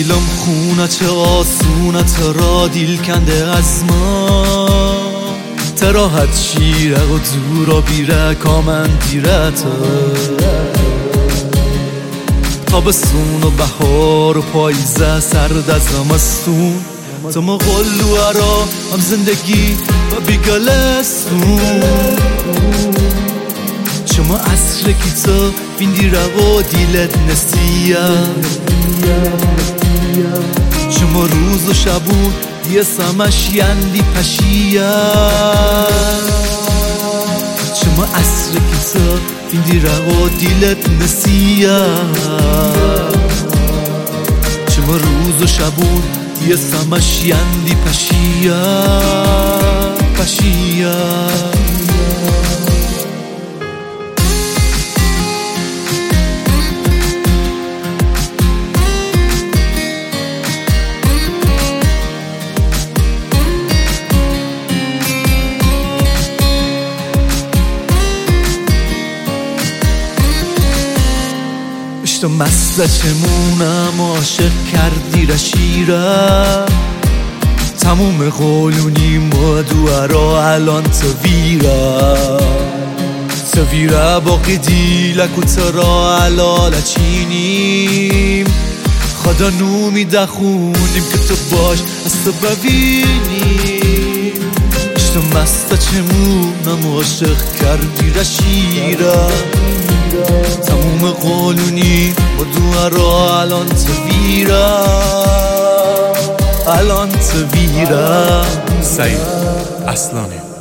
دیلم خونه چه آسونه ترا دیل کنده از ما ترا حد شیره و دورا بیره کامن دیره تابستون و بهار و پاییزه سرد از زمستون تو ما قلوه را هم زندگی و بیگلستون شما عصر کی تو بیندی رو دیلت نسیه شما روز و شبون دیه سمش یندی پشیه شما عصر کی تو بیندی رو دیلت نسیه شما روز و شبون دیه سمش یندی پشیه تو مسته چمونم عاشق کردی را شیره تموم قولونی مدوه را الان تو ویره باقی دیلک و ترا علال چینیم خدا نومیده خونیم که تو باش از تو ببینیم تو مسته چمونم عاشق کردی را شیره تموم قولونی و دوه را الان تو ویره سعید اصلانی